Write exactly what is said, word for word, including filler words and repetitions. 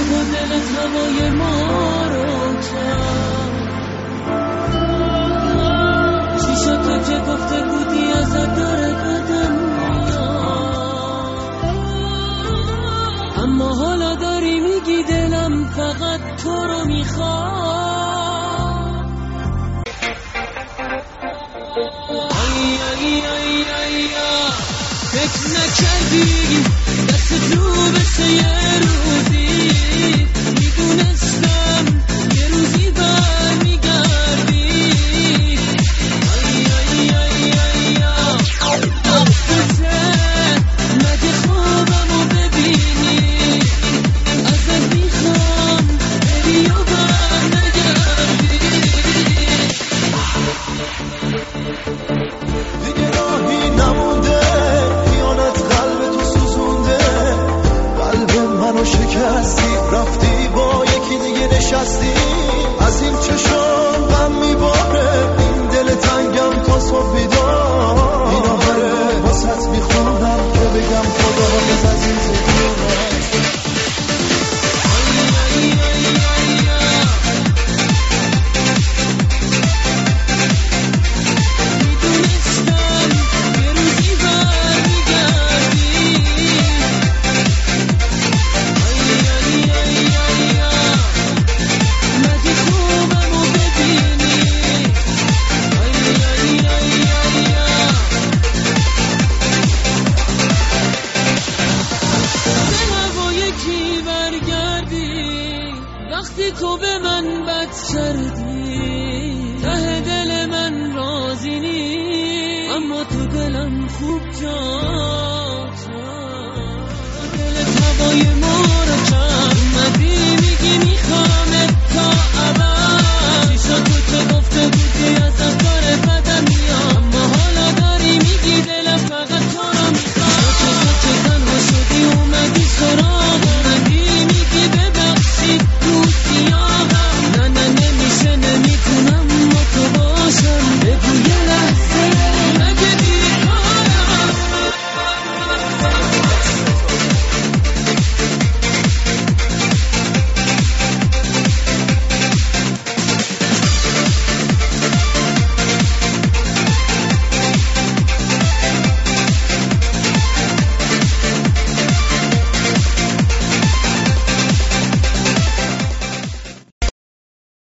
و دلت هوای ما رو کرد. چیشا تو که گفته بودی ازت داره بدم میاد، اما حالا داری میگی دلم فقط تو رو میخواد. ای ای ای ای فکر نکردی دست رو بسه یه روزی، میدونستم یه روزی بر میگردی. ای ای ای ای دستته مگه خوابمو ببینی، ازت میخوام بری و بر نگردی. دیگه راهی نمونده، خیانت قلب تو سوزونده، قلب منو شکستی، رفتی با یکی دیگه نشستی. از این چشم غم میباره، این دل تنگم تا صبح بیدار. این آهره واسط میخوندم که بگم خدا حافظ از این زندگی. وقتی تو به من بد کردی، ته دل من راضی نی، اما تو دلم خوب جا